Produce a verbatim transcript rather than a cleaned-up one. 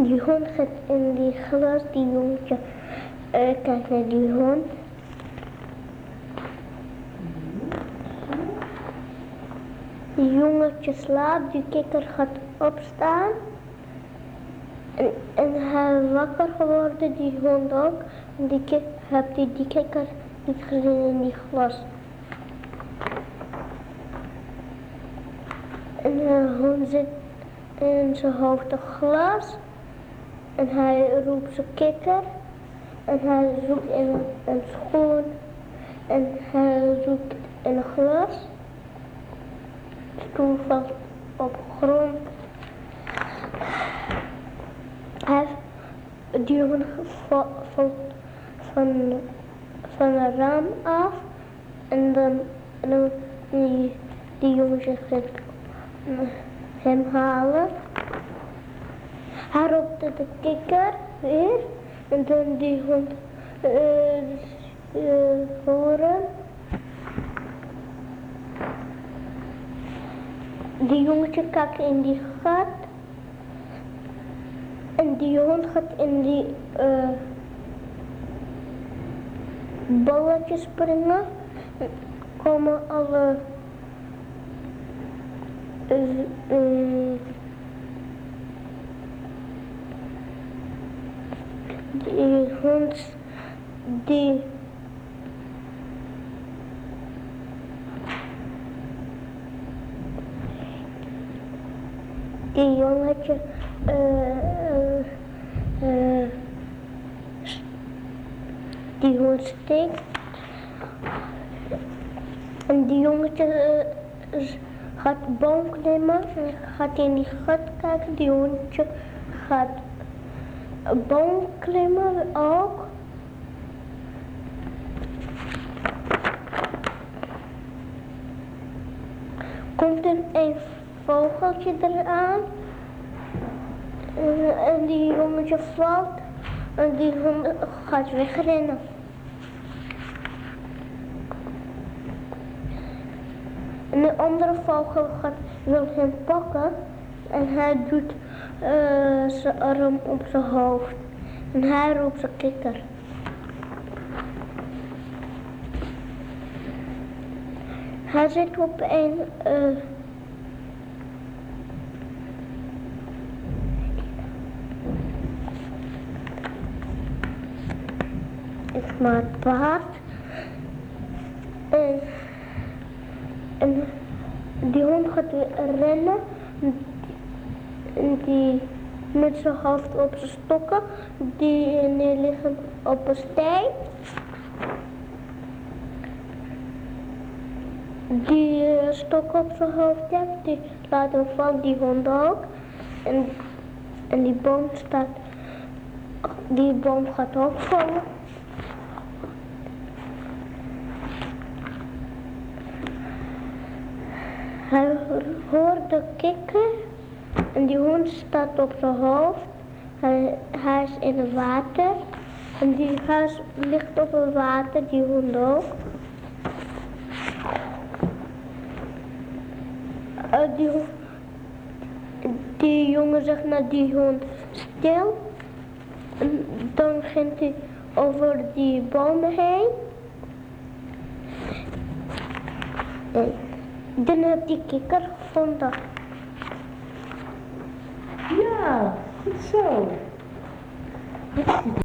Die hond gaat in die glas, die jongetje uh, kijkt naar die hond. Die jongetje slaapt, die kikker gaat opstaan. En, en hij is wakker geworden, die hond ook. En die kikker, heeft die, die kikker niet gezien in die glas. En de hond zit in zijn hoofd een glas. En hij roept zijn kikker. En hij zoekt in een, een schoen. En hij zoekt in een glas. De stoel valt op de grond. Hij, die jongen valt van, van een raam af. En dan, en dan die, die jongen gaat hem halen. Hij roept de kikker weer. En dan die hond uh, uh, horen. Die jongetje kijkt in die gat. En die hond gaat in die uh, balletjes springen. En komen alle uh, uh, die hond die die jongetje uh, uh, uh, die hond steekt en die jongetje uh, gaat de boom klimmen en gaat in die gat kijken. Die hondje gaat een boom klimmen ook. Komt er een vogeltje eraan. En, en die jongetje valt. En die hond gaat wegrennen. En de andere vogel gaat, wil hem pakken. En hij doet uh, zijn arm op zijn hoofd. En hij roept zijn kikker. Hij zit op een... Uh, ik maak het paard. En, en die hond gaat weer rennen. En die met zijn hoofd op zijn stokken, die neerliggen op een steen. Die uh, stok op zijn hoofd heeft, die laat hem vallen, die hond ook. En, en die boom staat, die boom gaat ook vallen. Hij hoort de kikker. En die hond staat op zijn hoofd. Hij, hij is in het water. En die huis ligt op het water, die hond ook. Uh, die, die jongen zegt naar die hond stil. En dan gaat hij over die bomen heen. En dan heb die kikker gevonden. Ja, goed zo.